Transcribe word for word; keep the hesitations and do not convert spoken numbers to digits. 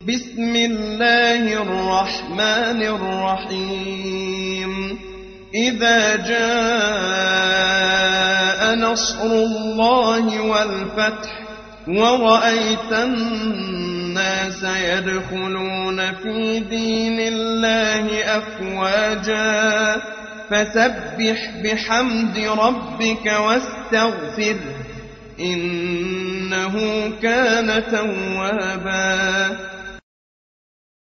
بسم الله الرحمن الرحيم إذا جاء نصر الله والفتح ورأيت الناس يدخلون في دين الله أفواجا فسبح بحمد ربك واستغفره إنه كان توابا